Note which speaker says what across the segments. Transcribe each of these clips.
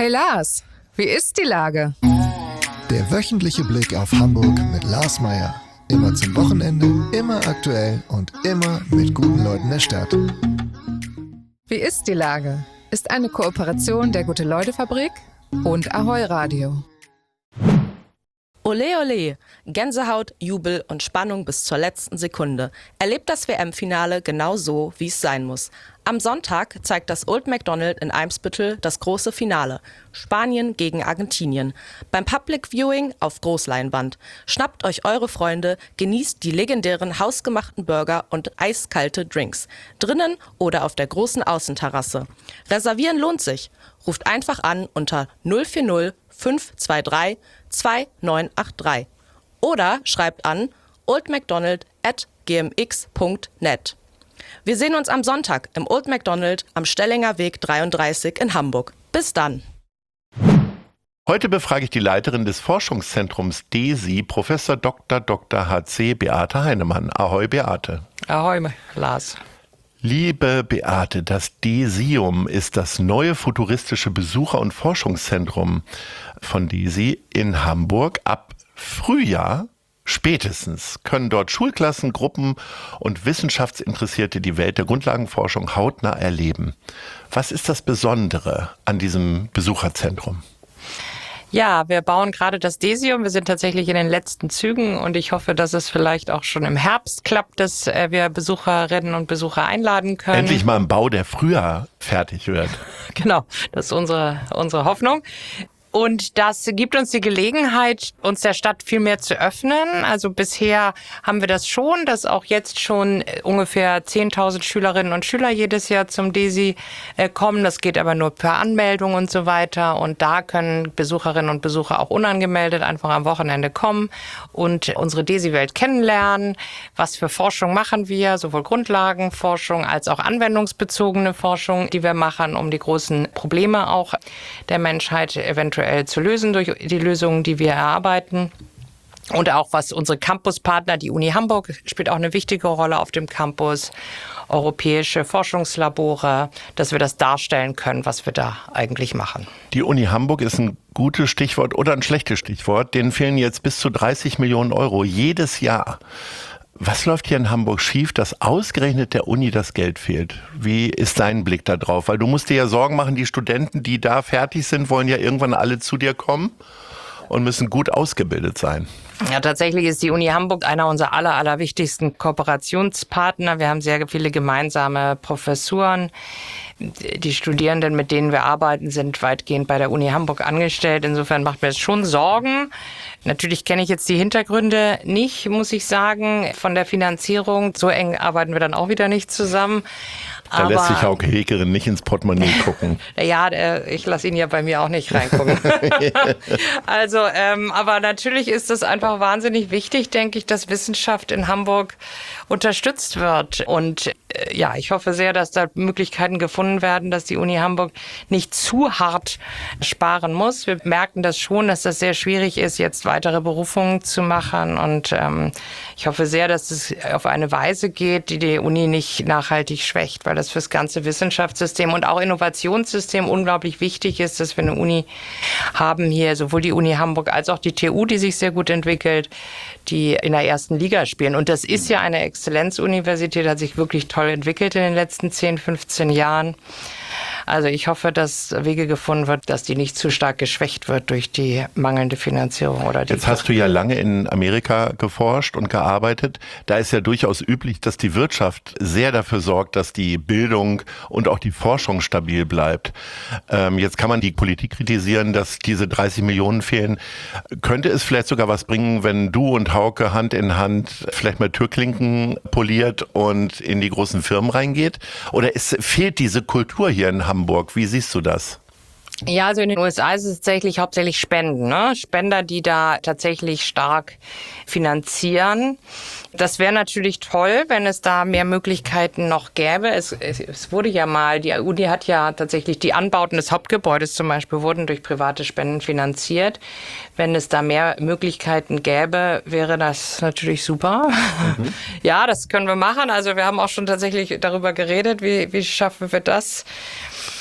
Speaker 1: Hey Lars, wie ist die Lage?
Speaker 2: Der wöchentliche Blick auf Hamburg mit Lars Meier. Immer zum Wochenende, immer aktuell und immer mit guten Leuten der Stadt.
Speaker 1: Wie ist die Lage? Ist eine Kooperation der Gute-Leute-Fabrik und Ahoi Radio.
Speaker 3: Ole ole, Gänsehaut, Jubel und Spannung bis zur letzten Sekunde. Erlebt das WM-Finale genau so, wie es sein muss. Am Sonntag zeigt das Old McDonald in Eimsbüttel das große Finale. Spanien gegen Argentinien. Beim Public Viewing auf Großleinwand. Schnappt euch eure Freunde, genießt die legendären hausgemachten Burger und eiskalte Drinks. Drinnen oder auf der großen Außenterrasse. Reservieren lohnt sich. Ruft einfach an unter 040 523 2983 oder schreibt an oldmcdonald@gmx.net. Wir sehen uns am Sonntag im Old McDonald am Stellinger Weg 33 in Hamburg. Bis dann.
Speaker 4: Heute befrage ich die Leiterin des Forschungszentrums DESI, Professor Dr. h.c. Beate Heinemann. Ahoi, Beate.
Speaker 5: Ahoi, Lars.
Speaker 4: Liebe Beate, das DESIum ist das neue futuristische Besucher- und Forschungszentrum von DESI in Hamburg. Ab Frühjahr spätestens können dort Schulklassen, Gruppen und Wissenschaftsinteressierte die Welt der Grundlagenforschung hautnah erleben. Was ist das Besondere an diesem Besucherzentrum?
Speaker 5: Ja, wir bauen gerade das DESIum. Wir sind tatsächlich in den letzten Zügen und ich hoffe, dass es vielleicht auch schon im Herbst klappt, dass wir Besucherinnen und Besucher einladen können.
Speaker 4: Endlich mal ein Bau, der früher fertig wird.
Speaker 5: Genau, das ist unsere Hoffnung. Und das gibt uns die Gelegenheit, uns der Stadt viel mehr zu öffnen. Also bisher haben wir das schon, dass auch jetzt schon ungefähr 10.000 Schülerinnen und Schüler jedes Jahr zum DESI kommen. Das geht aber nur per Anmeldung und so weiter. Und da können Besucherinnen und Besucher auch unangemeldet einfach am Wochenende kommen und unsere DESI-Welt kennenlernen. Was für Forschung machen wir? Sowohl Grundlagenforschung als auch anwendungsbezogene Forschung, die wir machen, um die großen Probleme auch der Menschheit eventuell zu lösen durch die Lösungen, die wir erarbeiten. Und auch was unsere Campuspartner, die Uni Hamburg spielt auch eine wichtige Rolle auf dem Campus, europäische Forschungslabore, dass wir das darstellen können, was wir da eigentlich machen.
Speaker 4: Die Uni Hamburg ist ein gutes Stichwort oder ein schlechtes Stichwort. Denen fehlen jetzt bis zu 30 Millionen Euro jedes Jahr. Was läuft hier in Hamburg schief, dass ausgerechnet der Uni das Geld fehlt? Wie ist dein Blick da drauf? Weil du musst dir ja Sorgen machen, die Studenten, die da fertig sind, wollen ja irgendwann alle zu dir kommen und müssen gut ausgebildet sein.
Speaker 5: Ja, tatsächlich ist die Uni Hamburg einer unserer allerwichtigsten Kooperationspartner. Wir haben sehr viele gemeinsame Professuren. Die Studierenden, mit denen wir arbeiten, sind weitgehend bei der Uni Hamburg angestellt. Insofern macht mir das schon Sorgen. Natürlich kenne ich jetzt die Hintergründe nicht, muss ich sagen, von der Finanzierung. So eng arbeiten wir dann auch wieder nicht zusammen.
Speaker 4: Da lässt sich Hauke Hekerin nicht ins Portemonnaie gucken.
Speaker 5: Ja, ich lasse ihn ja bei mir auch nicht reingucken. Also, aber natürlich ist es einfach wahnsinnig wichtig, denke ich, dass Wissenschaft in Hamburg unterstützt wird. Und ja, ich hoffe sehr, dass da Möglichkeiten gefunden werden, dass die Uni Hamburg nicht zu hart sparen muss. Wir merken das schon, dass das sehr schwierig ist, jetzt weitere Berufungen zu machen. Und ich hoffe sehr, dass es auf eine Weise geht, die die Uni nicht nachhaltig schwächt, weil das fürs ganze Wissenschaftssystem und auch Innovationssystem unglaublich wichtig ist, dass wir eine Uni haben hier, sowohl die Uni Hamburg als auch die TU, die sich sehr gut entwickelt, die in der ersten Liga spielen. Und das ist ja eine Exzellenzuniversität, hat sich wirklich toll entwickelt in den letzten 10, 15 Jahren. Also ich hoffe, dass Wege gefunden wird, dass die nicht zu stark geschwächt wird durch die mangelnde Finanzierung. Jetzt
Speaker 4: hast du ja lange in Amerika geforscht und gearbeitet. Da ist ja durchaus üblich, dass die Wirtschaft sehr dafür sorgt, dass die Bildung und auch die Forschung stabil bleibt. Jetzt kann man die Politik kritisieren, dass diese 30 Millionen fehlen. Könnte es vielleicht sogar was bringen, wenn du und Hauke Hand in Hand vielleicht mal Türklinken poliert und in die großen Firmen reingeht? Oder fehlt diese Kultur hier in Hamburg? Wie siehst du das?
Speaker 5: Ja, also in den USA ist es tatsächlich hauptsächlich Spenden, ne? Spender, die da tatsächlich stark finanzieren. Das wäre natürlich toll, wenn es da mehr Möglichkeiten noch gäbe. Es wurde ja mal, die Uni hat ja tatsächlich die Anbauten des Hauptgebäudes zum Beispiel wurden durch private Spenden finanziert. Wenn es da mehr Möglichkeiten gäbe, wäre das natürlich super. Mhm. Ja, das können wir machen. Also wir haben auch schon tatsächlich darüber geredet, wie schaffen wir das.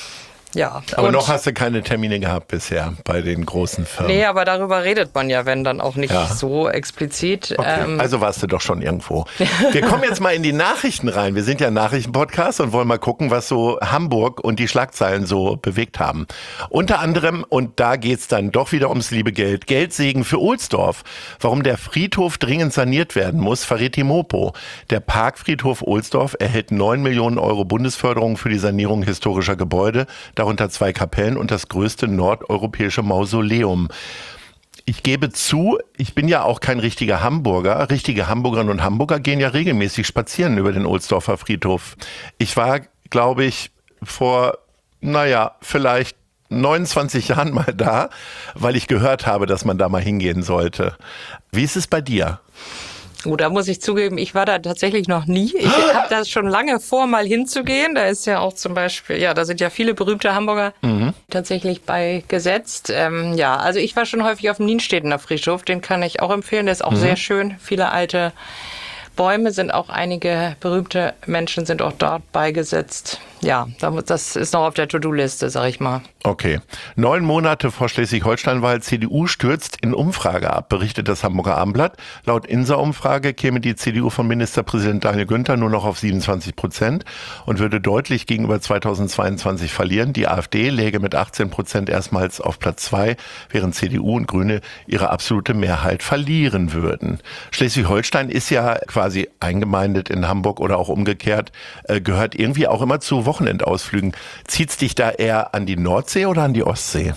Speaker 5: Ja.
Speaker 4: Aber
Speaker 5: und
Speaker 4: noch hast du keine Termine gehabt bisher bei den großen Firmen.
Speaker 5: nee, aber darüber redet man ja, wenn dann auch nicht so explizit.
Speaker 4: Okay, also warst du doch schon irgendwo. Wir kommen jetzt mal in die Nachrichten rein. Wir sind ja ein Nachrichtenpodcast und wollen mal gucken, was so Hamburg und die Schlagzeilen so bewegt haben. Unter anderem, und da geht's dann doch wieder ums liebe Geld, Geldsegen für Ohlsdorf. Warum der Friedhof dringend saniert werden muss, verrät die Mopo. Der Parkfriedhof Ohlsdorf erhält 9 Millionen Euro Bundesförderung für die Sanierung historischer Gebäude, darunter 2 Kapellen und das größte nordeuropäische Mausoleum. Ich gebe zu, ich bin ja auch kein richtiger Hamburger. Richtige Hamburgerinnen und Hamburger gehen ja regelmäßig spazieren über den Ohlsdorfer Friedhof. Ich war, glaube ich, vor, vielleicht 29 Jahren mal da, weil ich gehört habe, dass man da mal hingehen sollte. Wie ist es bei dir?
Speaker 5: Oh, da muss ich zugeben, ich war da tatsächlich noch nie. Ich habe da schon lange vor, mal hinzugehen. Da ist ja auch zum Beispiel, da sind ja viele berühmte Hamburger tatsächlich beigesetzt. Also ich war schon häufig auf dem Nienstedtener Friedhof, den kann ich auch empfehlen. Der ist auch sehr schön. Viele alte Bäume sind auch, einige berühmte Menschen sind auch dort beigesetzt. Ja, das ist noch auf der To-Do-Liste, sag ich mal.
Speaker 4: Okay. 9 Monate vor Schleswig-Holstein-Wahl, CDU stürzt in Umfrage ab, berichtet das Hamburger Abendblatt. Laut INSA-Umfrage käme die CDU von Ministerpräsident Daniel Günther nur noch auf 27% und würde deutlich gegenüber 2022 verlieren. Die AfD läge mit 18% erstmals auf Platz 2, während CDU und Grüne ihre absolute Mehrheit verlieren würden. Schleswig-Holstein ist ja quasi eingemeindet in Hamburg oder auch umgekehrt, gehört irgendwie auch immer zu Wochenendausflügen. Zieht's dich da eher an die Nordsee oder an die Ostsee?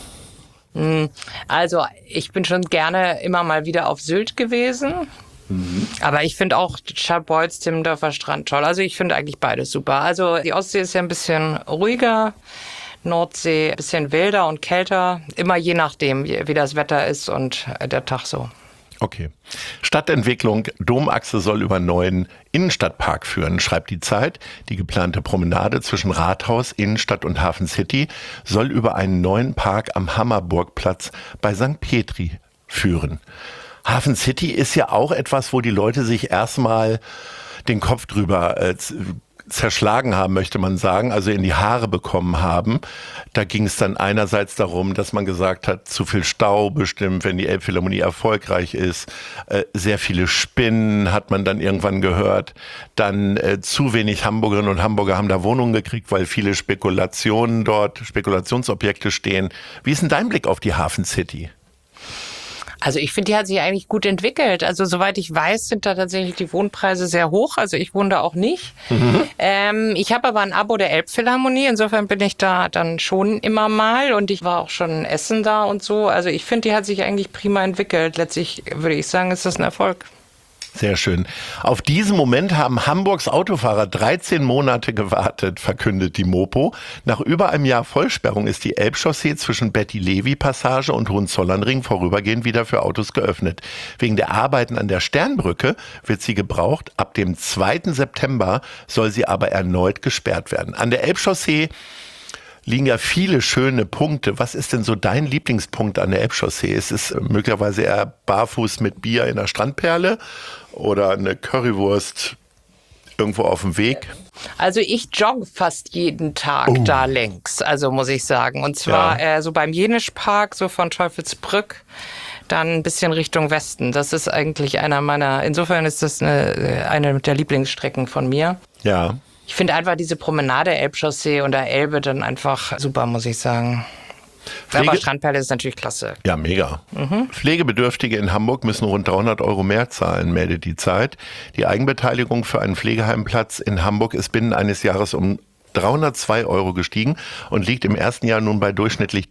Speaker 5: Also ich bin schon gerne immer mal wieder auf Sylt gewesen. Aber ich finde auch Scharbeutz, Timmendorfer Strand toll. Also ich finde eigentlich beides super. Also die Ostsee ist ja ein bisschen ruhiger, Nordsee ein bisschen wilder und kälter. Immer je nachdem, wie das Wetter ist und der Tag so.
Speaker 4: Okay. Stadtentwicklung, Domachse soll über neuen Innenstadtpark führen, schreibt die Zeit. Die geplante Promenade zwischen Rathaus, Innenstadt und Hafen City soll über einen neuen Park am Hammerburgplatz bei St. Petri führen. Hafen City ist ja auch etwas, wo die Leute sich erstmal den Kopf drüber zerschlagen haben, möchte man sagen, also in die Haare bekommen haben. Da ging es dann einerseits darum, dass man gesagt hat, zu viel Stau bestimmt, wenn die Elbphilharmonie erfolgreich ist. Sehr viele Spinnen hat man dann irgendwann gehört. Dann zu wenig Hamburgerinnen und Hamburger haben da Wohnungen gekriegt, weil viele Spekulationen dort, Spekulationsobjekte stehen. Wie ist denn dein Blick auf die Hafen City?
Speaker 5: Also ich finde, die hat sich eigentlich gut entwickelt. Also soweit ich weiß, sind da tatsächlich die Wohnpreise sehr hoch. Also ich wohne da auch nicht. Ich habe aber ein Abo der Elbphilharmonie. Insofern bin ich da dann schon immer mal. Und ich war auch schon in Essen da und so. Also ich finde, die hat sich eigentlich prima entwickelt. Letztlich würde ich sagen, ist das ein Erfolg.
Speaker 4: Sehr schön. Auf diesen Moment haben Hamburgs Autofahrer 13 Monate gewartet, verkündet die Mopo. Nach über einem Jahr Vollsperrung ist die Elbchaussee zwischen Betty-Levi-Passage und Hohenzollernring vorübergehend wieder für Autos geöffnet. Wegen der Arbeiten an der Sternbrücke wird sie gebraucht. Ab dem 2. September soll sie aber erneut gesperrt werden. An der Elbchaussee liegen ja viele schöne Punkte. Was ist denn so dein Lieblingspunkt an der Elbchaussee? Ist es möglicherweise eher barfuß mit Bier in der Strandperle oder eine Currywurst irgendwo auf dem Weg?
Speaker 5: Also ich jogge fast jeden Tag da längs, also muss ich sagen. Und zwar so beim Jenischpark, so von Teufelsbrück, dann ein bisschen Richtung Westen. Das ist eigentlich insofern ist das eine der Lieblingsstrecken von mir. Ja. Ich finde einfach diese Promenade Elbchaussee und der Elbe dann einfach super, muss ich sagen. Aber Strandperle ist natürlich klasse.
Speaker 4: Ja, mega. Pflegebedürftige in Hamburg müssen rund 300 Euro mehr zahlen, meldet die Zeit. Die Eigenbeteiligung für einen Pflegeheimplatz in Hamburg ist binnen eines Jahres um 302 Euro gestiegen und liegt im ersten Jahr nun bei durchschnittlich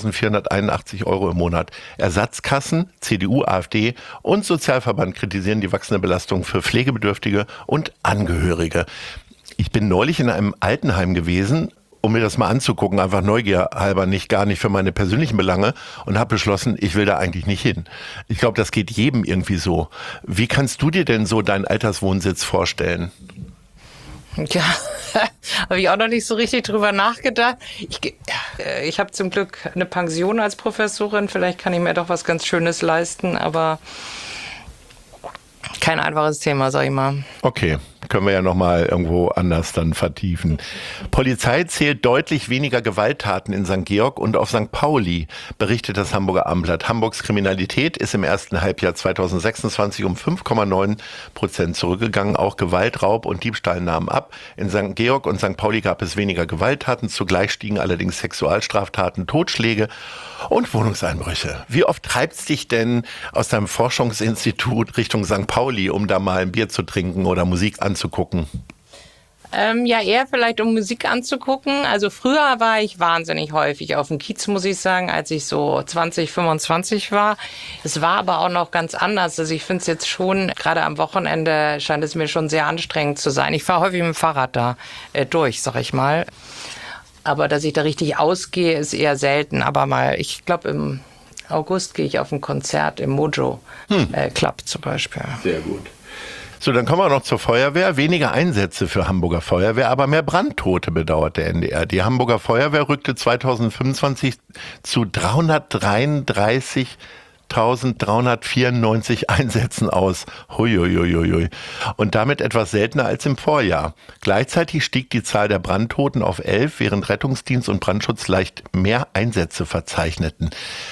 Speaker 4: 3.481 Euro im Monat. Ersatzkassen, CDU, AfD und Sozialverband kritisieren die wachsende Belastung für Pflegebedürftige und Angehörige. Ich bin neulich in einem Altenheim gewesen, um mir das mal anzugucken, einfach Neugier halber, gar nicht für meine persönlichen Belange, und habe beschlossen, ich will da eigentlich nicht hin. Ich glaube, das geht jedem irgendwie so. Wie kannst du dir denn so deinen Alterswohnsitz vorstellen?
Speaker 5: Ja, habe ich auch noch nicht so richtig drüber nachgedacht. Ich habe zum Glück eine Pension als Professorin, vielleicht kann ich mir doch was ganz Schönes leisten, aber kein einfaches Thema, sag ich mal.
Speaker 4: Okay. können wir ja nochmal irgendwo anders dann vertiefen. Polizei zählt deutlich weniger Gewalttaten in St. Georg und auf St. Pauli, berichtet das Hamburger Abendblatt. Hamburgs Kriminalität ist im ersten Halbjahr 2026 um 5,9% zurückgegangen. Auch Gewalt, Raub und Diebstahl nahmen ab. In St. Georg und St. Pauli gab es weniger Gewalttaten. Zugleich stiegen allerdings Sexualstraftaten, Totschläge und Wohnungseinbrüche. Wie oft treibt's dich denn aus deinem Forschungsinstitut Richtung St. Pauli, um da mal ein Bier zu trinken oder Musik anzugucken?
Speaker 5: Ja, eher vielleicht, um Musik anzugucken. Also früher war ich wahnsinnig häufig auf dem Kiez, muss ich sagen, als ich so 20, 25 war. Es war aber auch noch ganz anders. Also ich finde es jetzt schon, gerade am Wochenende scheint es mir schon sehr anstrengend zu sein. Ich fahre häufig mit dem Fahrrad da durch, sag ich mal. Aber dass ich da richtig ausgehe, ist eher selten. Aber mal, ich glaube, im August gehe ich auf ein Konzert im Mojo Club zum Beispiel.
Speaker 4: Sehr gut. So, dann kommen wir noch zur Feuerwehr. Weniger Einsätze für Hamburger Feuerwehr, aber mehr Brandtote, bedauert der NDR. Die Hamburger Feuerwehr rückte 2025 zu 393.394 Einsätzen aus. Huiuiuiui. Und damit etwas seltener als im Vorjahr. Gleichzeitig stieg die Zahl der Brandtoten auf 11, während Rettungsdienst und Brandschutz leicht mehr Einsätze verzeichneten.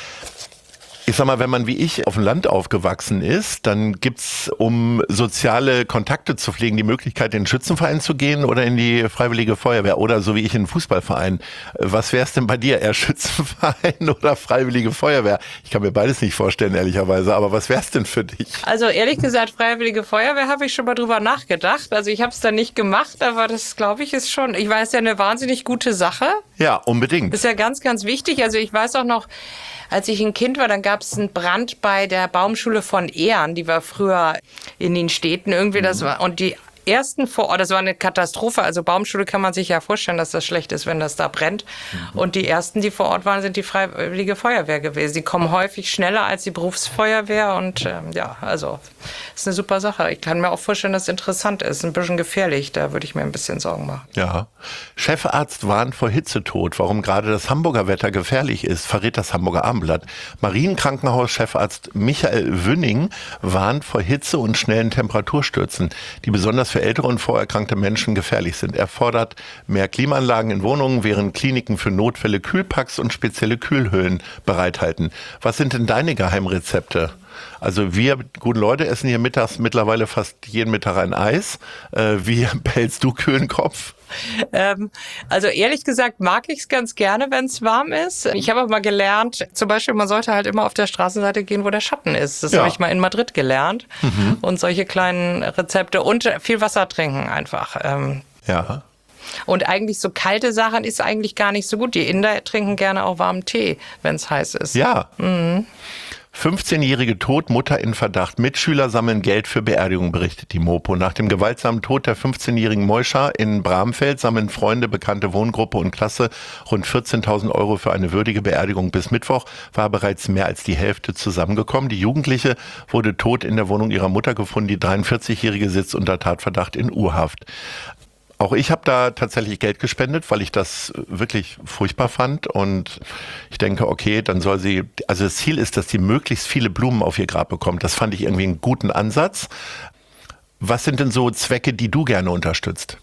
Speaker 4: Ich sag mal, wenn man wie ich auf dem Land aufgewachsen ist, dann gibt's, um soziale Kontakte zu pflegen, die Möglichkeit, in den Schützenverein zu gehen oder in die Freiwillige Feuerwehr oder so wie ich in den Fußballverein. Was wär's denn bei dir? Eher Schützenverein oder Freiwillige Feuerwehr? Ich kann mir beides nicht vorstellen, ehrlicherweise, aber was wär's denn für dich?
Speaker 5: Also ehrlich gesagt, Freiwillige Feuerwehr habe ich schon mal drüber nachgedacht. Also ich habe es dann nicht gemacht, aber das, glaube ich, ist schon, ich weiß, ja eine wahnsinnig gute Sache.
Speaker 4: Ja, unbedingt.
Speaker 5: Ist ja ganz, ganz wichtig. Also ich weiß auch noch, als ich ein Kind war, dann gab es einen Brand bei der Baumschule von Ehren. Die war früher in den Städten irgendwie. Das war, und die ersten vor Ort, das war eine Katastrophe. Also Baumschule kann man sich ja vorstellen, dass das schlecht ist, wenn das da brennt. Und die ersten, die vor Ort waren, sind die Freiwillige Feuerwehr gewesen. Die kommen häufig schneller als die Berufsfeuerwehr. Und ja, also ist eine super Sache. Ich kann mir auch vorstellen, dass es interessant ist. Ein bisschen gefährlich, da würde ich mir ein bisschen Sorgen machen.
Speaker 4: Ja. Chefarzt warnt vor Hitzetod. Warum gerade das Hamburger Wetter gefährlich ist, verrät das Hamburger Abendblatt. Marienkrankenhaus-Chefarzt Michael Wünning warnt vor Hitze und schnellen Temperaturstürzen, die besonders für ältere und vorerkrankte Menschen gefährlich sind. Er fordert mehr Klimaanlagen in Wohnungen, während Kliniken für Notfälle Kühlpacks und spezielle Kühlhöhlen bereithalten. Was sind denn deine Geheimrezepte? Also wir guten Leute essen hier mittags mittlerweile fast jeden Mittag ein Eis. Wie behältst du kühlen Kopf?
Speaker 5: Also ehrlich gesagt mag ich es ganz gerne, wenn es warm ist. Ich habe auch mal gelernt, zum Beispiel, man sollte halt immer auf der Straßenseite gehen, wo der Schatten ist. Das habe ich mal in Madrid gelernt. Und solche kleinen Rezepte und viel Wasser trinken einfach.
Speaker 4: Ja.
Speaker 5: Und eigentlich so kalte Sachen ist eigentlich gar nicht so gut. Die Inder trinken gerne auch warmen Tee, wenn es heiß ist.
Speaker 4: Ja. 15-jährige Tod, Mutter in Verdacht. Mitschüler sammeln Geld für Beerdigung, berichtet die Mopo. Nach dem gewaltsamen Tod der 15-jährigen Moisha in Bramfeld sammeln Freunde, bekannte Wohngruppe und Klasse rund 14.000 € für eine würdige Beerdigung. Bis Mittwoch war bereits mehr als die Hälfte zusammengekommen. Die Jugendliche wurde tot in der Wohnung ihrer Mutter gefunden. Die 43-jährige sitzt unter Tatverdacht in U-Haft. Auch ich habe da tatsächlich Geld gespendet, weil ich das wirklich furchtbar fand. Und ich denke, okay, dann soll sie, also das Ziel ist, dass sie möglichst viele Blumen auf ihr Grab bekommt. Das fand ich irgendwie einen guten Ansatz. Was sind denn so Zwecke, die du gerne unterstützt?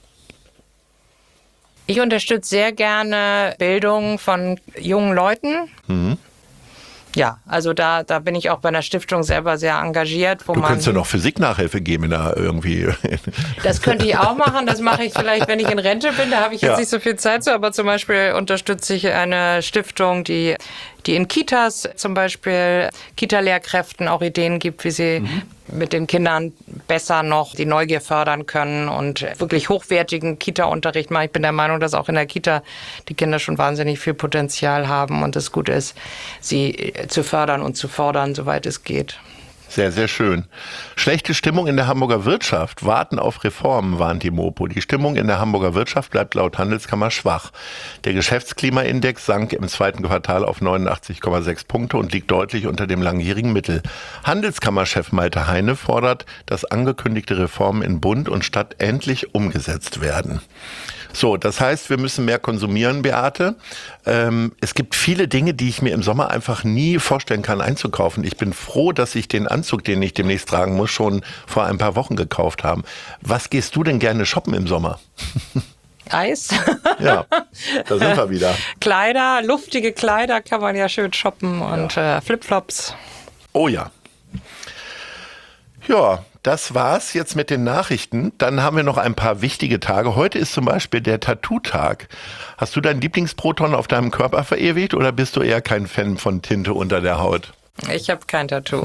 Speaker 5: Ich unterstütze sehr gerne Bildung von jungen Leuten. Ja, also da bin ich auch bei einer Stiftung selber sehr engagiert.
Speaker 4: Du könntest ja noch Physik-Nachhilfe geben da irgendwie.
Speaker 5: Das könnte ich auch machen. Das mache ich vielleicht, wenn ich in Rente bin. Da habe ich jetzt nicht so viel Zeit zu. Aber zum Beispiel unterstütze ich eine Stiftung, die in Kitas zum Beispiel Kita-Lehrkräften auch Ideen gibt, wie sie mit den Kindern besser noch die Neugier fördern können und wirklich hochwertigen Kita-Unterricht machen. Ich bin der Meinung, dass auch in der Kita die Kinder schon wahnsinnig viel Potenzial haben und es gut ist, sie zu fördern und zu fordern, soweit es geht.
Speaker 4: Sehr, sehr schön. Schlechte Stimmung in der Hamburger Wirtschaft. Warten auf Reformen, warnt die Mopo. Die Stimmung in der Hamburger Wirtschaft bleibt laut Handelskammer schwach. Der Geschäftsklimaindex sank im zweiten Quartal auf 89,6 Punkte und liegt deutlich unter dem langjährigen Mittel. Handelskammerchef Malte Heine fordert, dass angekündigte Reformen in Bund und Stadt endlich umgesetzt werden. So, das heißt, wir müssen mehr konsumieren, Beate. Es gibt viele Dinge, die ich mir im Sommer einfach nie vorstellen kann einzukaufen. Ich bin froh, dass ich den Anzug, den ich demnächst tragen muss, schon vor ein paar Wochen gekauft habe. Was gehst du denn gerne shoppen im Sommer?
Speaker 5: Eis.
Speaker 4: Ja, da sind wir wieder.
Speaker 5: Kleider, luftige Kleider kann man ja schön shoppen und Flipflops.
Speaker 4: Oh ja. Ja, das war's jetzt mit den Nachrichten. Dann haben wir noch ein paar wichtige Tage. Heute ist zum Beispiel der Tattoo-Tag. Hast du deinen Lieblingsproton auf deinem Körper verewigt oder bist du eher kein Fan von Tinte unter der Haut?
Speaker 5: Ich habe kein Tattoo.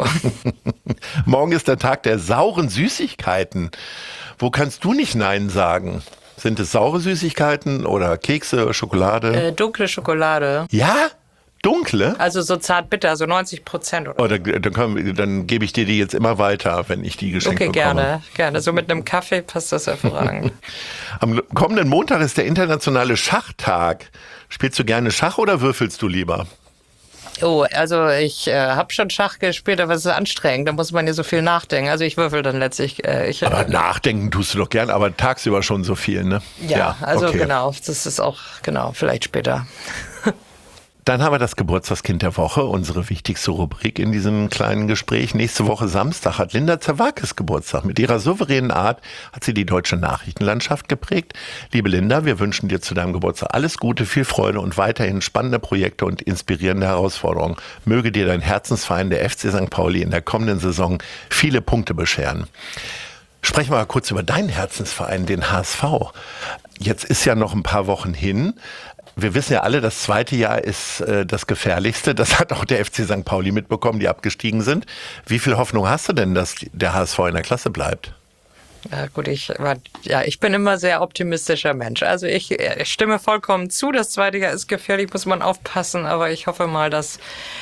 Speaker 4: Morgen ist der Tag der sauren Süßigkeiten. Wo kannst du nicht Nein sagen? Sind es saure Süßigkeiten oder Kekse, Schokolade?
Speaker 5: Dunkle Schokolade.
Speaker 4: Ja? Dunkle?
Speaker 5: Also so zart-bitter, so 90% oder so.
Speaker 4: Dann gebe ich dir die jetzt immer weiter, wenn ich die geschenkt bekomme.
Speaker 5: Okay, gerne. So mit einem Kaffee passt das hervorragend.
Speaker 4: Am kommenden Montag ist der internationale Schachtag. Spielst du gerne Schach oder würfelst du lieber?
Speaker 5: Oh, also ich habe schon Schach gespielt, aber es ist anstrengend. Da muss man ja so viel nachdenken. Also ich würfel dann letztlich.
Speaker 4: Aber nachdenken tust du doch gern, aber tagsüber schon so viel, ne?
Speaker 5: Ja, also
Speaker 4: okay.
Speaker 5: Genau. Das ist auch, vielleicht später.
Speaker 4: Dann haben wir das Geburtstagskind der Woche, unsere wichtigste Rubrik in diesem kleinen Gespräch. Nächste Woche Samstag hat Linda Zerwakis Geburtstag. Mit ihrer souveränen Art hat sie die deutsche Nachrichtenlandschaft geprägt. Liebe Linda, wir wünschen dir zu deinem Geburtstag alles Gute, viel Freude und weiterhin spannende Projekte und inspirierende Herausforderungen. Möge dir dein Herzensverein, der FC St. Pauli, in der kommenden Saison viele Punkte bescheren. Sprechen wir mal kurz über deinen Herzensverein, den HSV. Jetzt ist ja noch ein paar Wochen hin. Wir wissen ja alle, das zweite Jahr ist das gefährlichste. Das hat auch der FC St. Pauli mitbekommen, die abgestiegen sind. Wie viel Hoffnung hast du denn, dass der HSV in der Klasse bleibt?
Speaker 5: Ja gut, ich bin immer sehr optimistischer Mensch. Also ich stimme vollkommen zu, das zweite Jahr ist gefährlich, muss man aufpassen. Aber ich hoffe mal, dass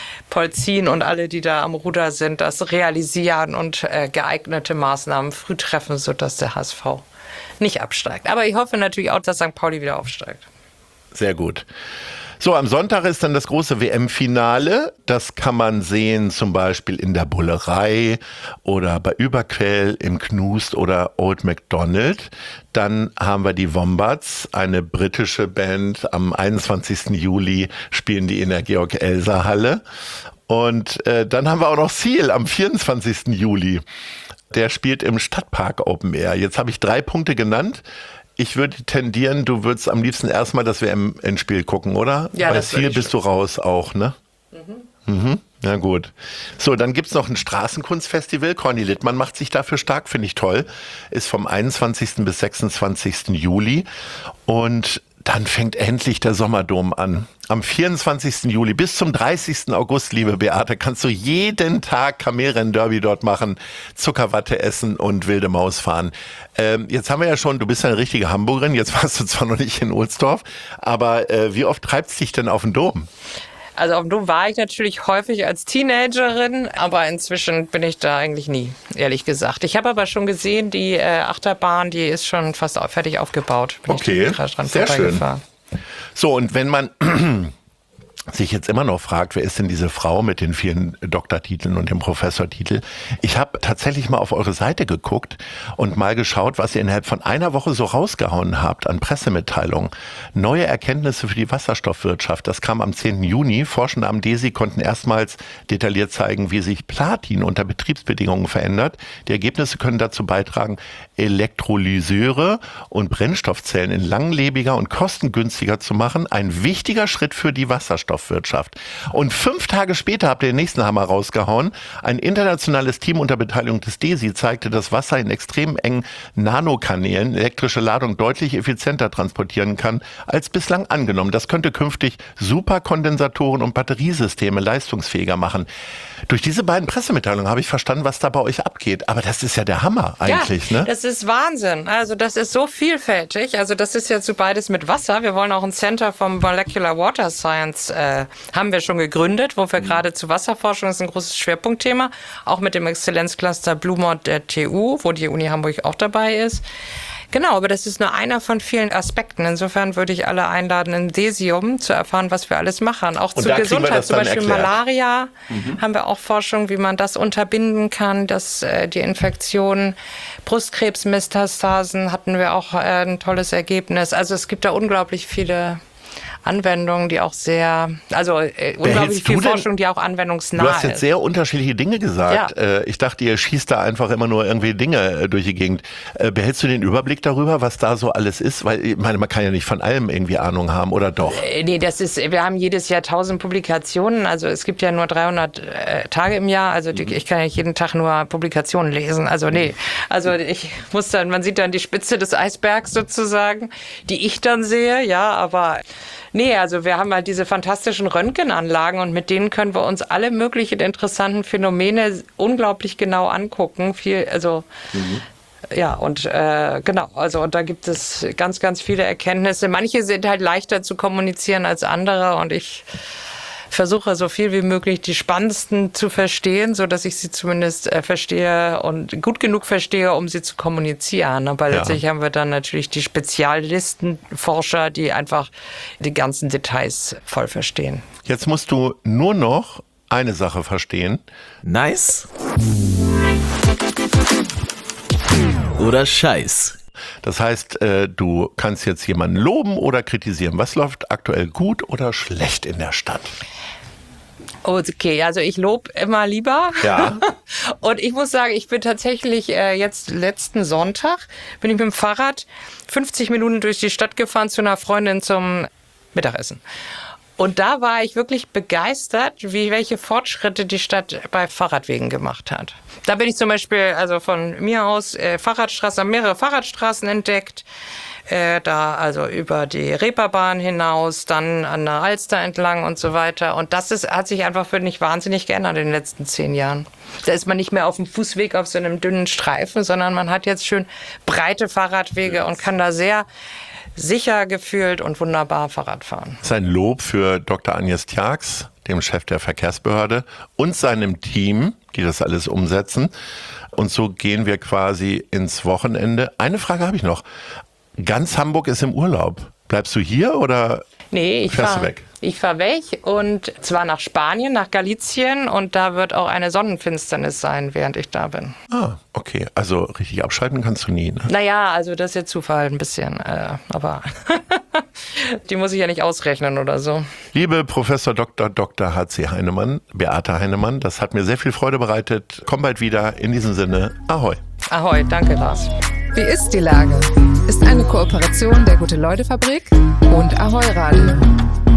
Speaker 5: Polzin und alle, die da am Ruder sind, das realisieren und geeignete Maßnahmen früh treffen, sodass der HSV nicht absteigt. Aber ich hoffe natürlich auch, dass St. Pauli wieder aufsteigt.
Speaker 4: Sehr gut. So, am Sonntag ist dann das große WM-Finale. Das kann man sehen zum Beispiel in der Bullerei oder bei Überquell, im Knust oder Old MacDonald. Dann haben wir die Wombats, eine britische Band. Am 21. Juli spielen die in der Georg-Elser-Halle. Und dann haben wir auch noch Seal am 24. Juli. Der spielt im Stadtpark Open Air. Jetzt habe ich 3 Punkte genannt. Ich würde tendieren, du würdest am liebsten erstmal das WM-Endspiel gucken, oder?
Speaker 5: Ja,
Speaker 4: bei
Speaker 5: das
Speaker 4: Ziel bist du raus auch, ne? Mhm. Ja, gut. So, dann gibt's noch ein Straßenkunstfestival. Corny Littmann macht sich dafür stark, finde ich toll. Ist vom 21. bis 26. Juli. Und dann fängt endlich der Sommerdom an. Am 24. Juli bis zum 30. August, liebe Beate, kannst du jeden Tag Kamelrennen-Derby dort machen, Zuckerwatte essen und wilde Maus fahren. Jetzt haben wir ja schon, du bist ja eine richtige Hamburgerin, jetzt warst du zwar noch nicht in Ohlsdorf, aber wie oft treibt's dich denn auf den Dom?
Speaker 5: Also auf dem Dom war ich natürlich häufig als Teenagerin, aber inzwischen bin ich da eigentlich nie, ehrlich gesagt. Ich habe aber schon gesehen, die Achterbahn, die ist schon fast fertig aufgebaut.
Speaker 4: Okay, sehr schön. So, und wenn man sich jetzt immer noch fragt, wer ist denn diese Frau mit den vielen Doktortiteln und dem Professortitel? Ich habe tatsächlich mal auf eure Seite geguckt und mal geschaut, was ihr innerhalb von einer Woche so rausgehauen habt an Pressemitteilungen. Neue Erkenntnisse für die Wasserstoffwirtschaft. Das kam am 10. Juni. Forschende am DESI konnten erstmals detailliert zeigen, wie sich Platin unter Betriebsbedingungen verändert. Die Ergebnisse können dazu beitragen, Elektrolyseure und Brennstoffzellen in langlebiger und kostengünstiger zu machen. Ein wichtiger Schritt für die Wasserstoffwirtschaft. Und 5 Tage später habt ihr den nächsten Hammer rausgehauen. Ein internationales Team unter Beteiligung des DESI zeigte, dass Wasser in extrem engen Nanokanälen elektrische Ladung deutlich effizienter transportieren kann als bislang angenommen. Das könnte künftig Superkondensatoren und Batteriesysteme leistungsfähiger machen. Durch diese beiden Pressemitteilungen habe ich verstanden, was da bei euch abgeht. Aber das ist ja der Hammer eigentlich,
Speaker 5: ja,
Speaker 4: ne?
Speaker 5: Das ist Wahnsinn. Also das ist so vielfältig. Also das ist jetzt so beides mit Wasser. Wir wollen auch ein Center for Molecular Water Science haben wir schon gegründet, wo wir gerade zu Wasserforschung, das ist ein großes Schwerpunktthema, auch mit dem Exzellenzcluster Blumont der TU, wo die Uni Hamburg auch dabei ist. Genau, aber das ist nur einer von vielen Aspekten. Insofern würde ich alle einladen, in Cesium zu erfahren, was wir alles machen. Auch
Speaker 4: Und
Speaker 5: zu
Speaker 4: da kriegen wir
Speaker 5: Gesundheit,
Speaker 4: das
Speaker 5: zum
Speaker 4: dann
Speaker 5: Beispiel
Speaker 4: erklärt.
Speaker 5: Malaria, haben wir auch Forschung, wie man das unterbinden kann, dass die Infektionen, Brustkrebsmetastasen hatten wir auch ein tolles Ergebnis. Also es gibt da unglaublich viele Anwendungen, die auch unglaublich viel Forschung, die auch anwendungsnah ist.
Speaker 4: Du hast jetzt sehr unterschiedliche Dinge gesagt.
Speaker 5: Ja.
Speaker 4: Ich dachte, ihr schießt da einfach immer nur irgendwie Dinge durch die Gegend. Behältst du den Überblick darüber, was da so alles ist? Weil ich meine, man kann ja nicht von allem irgendwie Ahnung haben, oder doch?
Speaker 5: Nee, wir haben jedes Jahr 1000 Publikationen. Also es gibt ja nur 300 Tage im Jahr. Also ich kann ja nicht jeden Tag nur Publikationen lesen. Also nee. Also man sieht dann die Spitze des Eisbergs sozusagen, die ich dann sehe. Ja, aber nee, also wir haben halt diese fantastischen Röntgenanlagen und mit denen können wir uns alle möglichen interessanten Phänomene unglaublich genau angucken. Ja, und genau, also und da gibt es ganz, ganz viele Erkenntnisse. Manche sind halt leichter zu kommunizieren als andere und ich versuche so viel wie möglich die spannendsten zu verstehen, so dass ich sie zumindest verstehe und gut genug verstehe, um sie zu kommunizieren. Aber letztlich haben wir dann natürlich die Spezialistenforscher, die einfach die ganzen Details voll verstehen.
Speaker 4: Jetzt musst du nur noch eine Sache verstehen.
Speaker 6: Nice oder Scheiß?
Speaker 4: Das heißt, du kannst jetzt jemanden loben oder kritisieren. Was läuft aktuell gut oder schlecht in der Stadt?
Speaker 5: Okay, also ich lobe immer lieber.
Speaker 4: Ja.
Speaker 5: Und ich muss sagen, ich bin tatsächlich jetzt letzten Sonntag, bin ich mit dem Fahrrad 50 Minuten durch die Stadt gefahren zu einer Freundin zum Mittagessen. Und da war ich wirklich begeistert, welche Fortschritte die Stadt bei Fahrradwegen gemacht hat. Da bin ich zum Beispiel, also von mir aus, mehrere Fahrradstraßen entdeckt. Da also über die Reeperbahn hinaus, dann an der Alster entlang und so weiter. Und hat sich einfach, finde ich, wahnsinnig geändert in den letzten 10 Jahren. Da ist man nicht mehr auf dem Fußweg auf so einem dünnen Streifen, sondern man hat jetzt schön breite Fahrradwege und kann da sehr sicher gefühlt und wunderbar Fahrrad fahren.
Speaker 4: Sein Lob für Dr. Agnes Tjax, dem Chef der Verkehrsbehörde, und seinem Team, die das alles umsetzen. Und so gehen wir quasi ins Wochenende. Eine Frage habe ich noch. Ganz Hamburg ist im Urlaub. Bleibst du hier oder
Speaker 5: Nee,
Speaker 4: fährst du weg?
Speaker 5: Ich fahre weg und zwar nach Spanien, nach Galicien und da wird auch eine Sonnenfinsternis sein, während ich da bin.
Speaker 4: Ah, okay. Also richtig abschalten kannst du nie, ne?
Speaker 5: Naja, also das ist jetzt Zufall ein bisschen, aber die muss ich ja nicht ausrechnen oder so.
Speaker 4: Liebe Professor Dr. H.C. Heinemann, Beate Heinemann, das hat mir sehr viel Freude bereitet. Komm bald wieder. In diesem Sinne, ahoi.
Speaker 5: Ahoi, danke Lars.
Speaker 1: Wie ist die Lage? Ist eine Kooperation der Gute-Leute-Fabrik und Ahoi Radio.